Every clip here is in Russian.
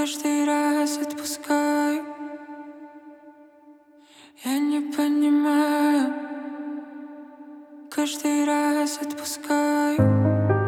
каждый раз отпускаю. Я не понимаю, каждый раз отпускаю.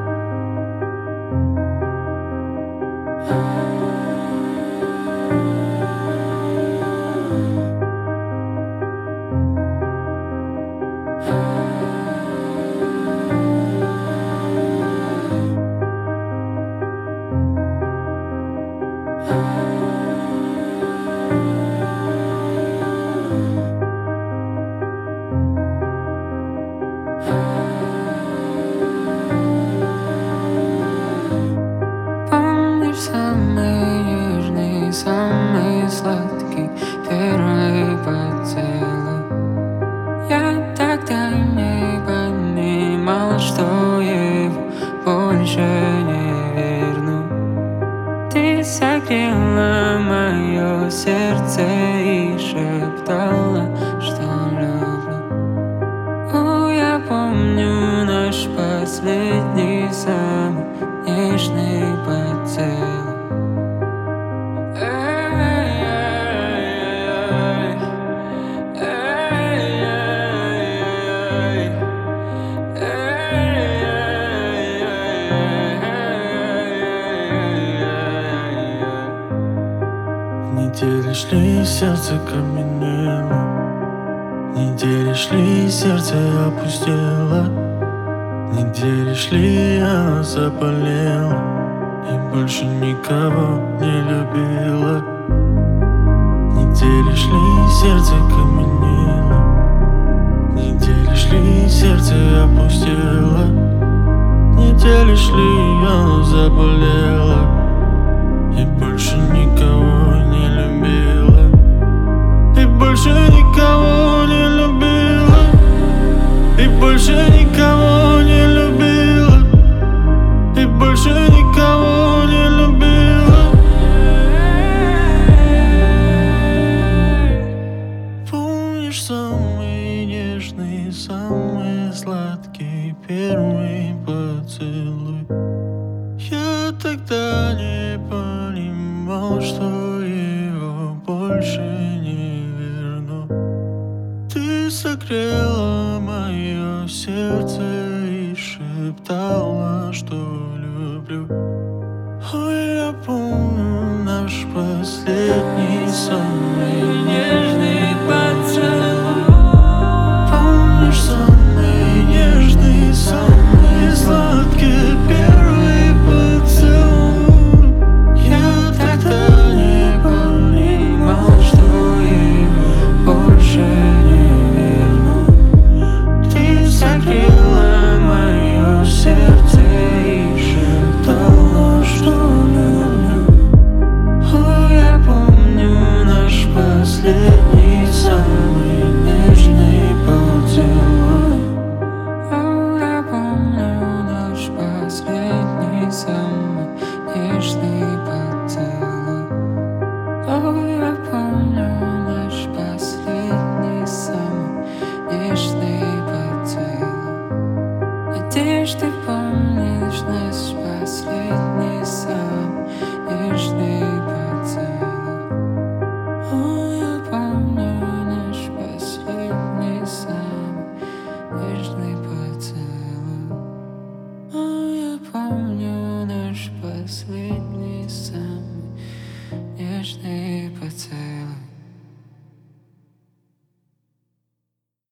Помнишь самый нежный, самый сладкий первый поцелуй? Я тогда не понимал, что его больше не верну. Ты согрела мое сердце и шептала, что люблю. О, я помню наш последний самый нежный поцелуй. Недели шли, сердце каменело. Недели шли, сердце опустело. Недели шли, она заболела и больше никого не любила. Недели шли, сердце каменело. Недели шли, сердце опустело. Недели шли, она заболела и больше никого не любила. И больше никого не любила. И больше никого не любила. И больше никого не любила. Помнишь самый нежный, самый сладкий первый поцелуй? Я тогда не понимал, что его больше не верну. Ты согрела мое сердце и шептала, что люблю. Ой, я помню наш последний самый нежный поцелуй. Помнишь самый нежный, самый сладкий первый поцелуй? Я тогда не понимал, что его больше не верну. Ты согрела мое сердце и шептала, что люблю. Ой, я помню наш последний самый нежный поцелуй. О, я помню наш последний самый нежный поцелуй. О, я помню наш последний самый нежный поцелуй. Надеюсь, ты помнишь наш последний самый нежный поцелуй. О, я помню наш последний самый нежный поцелуй. О, я помню наш последний самый нежный поцелуй.